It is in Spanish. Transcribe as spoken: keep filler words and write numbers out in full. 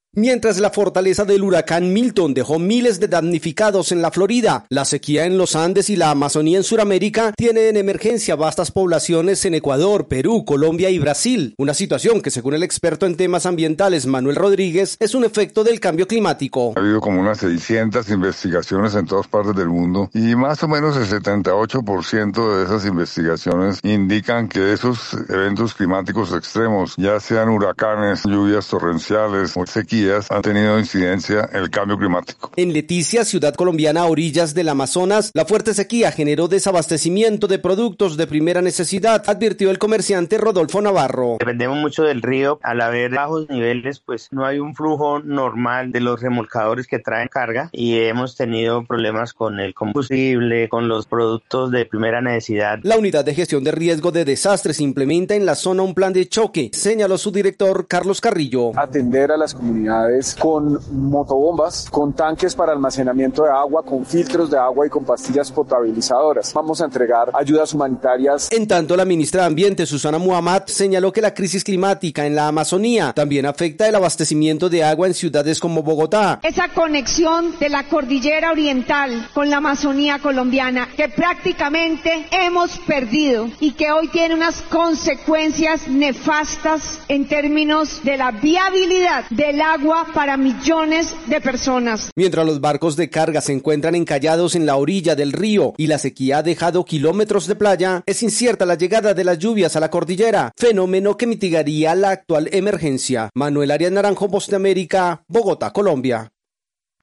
Mientras la fortaleza del huracán Milton dejó miles de damnificados en la Florida, la sequía en los Andes y la Amazonía en Sudamérica tiene en emergencia vastas poblaciones en Ecuador, Perú, Colombia y Brasil. Una situación que, según el experto en temas ambientales Manuel Rodríguez, es un efecto del cambio climático. Ha habido como unas seiscientas investigaciones en todas partes del mundo y más o menos el setenta y ocho por ciento de esas investigaciones indican que esos eventos climáticos extremos, ya sean huracanes, lluvias torrenciales o sequía, han tenido incidencia en el cambio climático. En Leticia, ciudad colombiana a orillas del Amazonas, la fuerte sequía generó desabastecimiento de productos de primera necesidad, advirtió el comerciante Rodolfo Navarro. Dependemos mucho del río, al haber bajos niveles, pues no hay un flujo normal de los remolcadores que traen carga y hemos tenido problemas con el combustible, con los productos de primera necesidad. La unidad de gestión de riesgo de desastres implementa en la zona un plan de choque, señaló su director Carlos Carrillo. Atender a las comunidades con motobombas, con tanques para almacenamiento de agua, con filtros de agua y con pastillas potabilizadoras. Vamos a entregar ayudas humanitarias. En tanto, la ministra de Ambiente, Susana Muhammad, señaló que la crisis climática en la Amazonía también afecta el abastecimiento de agua en ciudades como Bogotá. Esa conexión de la cordillera oriental con la Amazonía colombiana que prácticamente hemos perdido y que hoy tiene unas consecuencias nefastas en términos de la viabilidad del agua para millones de personas. Mientras los barcos de carga se encuentran encallados en la orilla del río y la sequía ha dejado kilómetros de playa, es incierta la llegada de las lluvias a la cordillera, fenómeno que mitigaría la actual emergencia. Manuel Arias Naranjo, Voz de América, Bogotá, Colombia.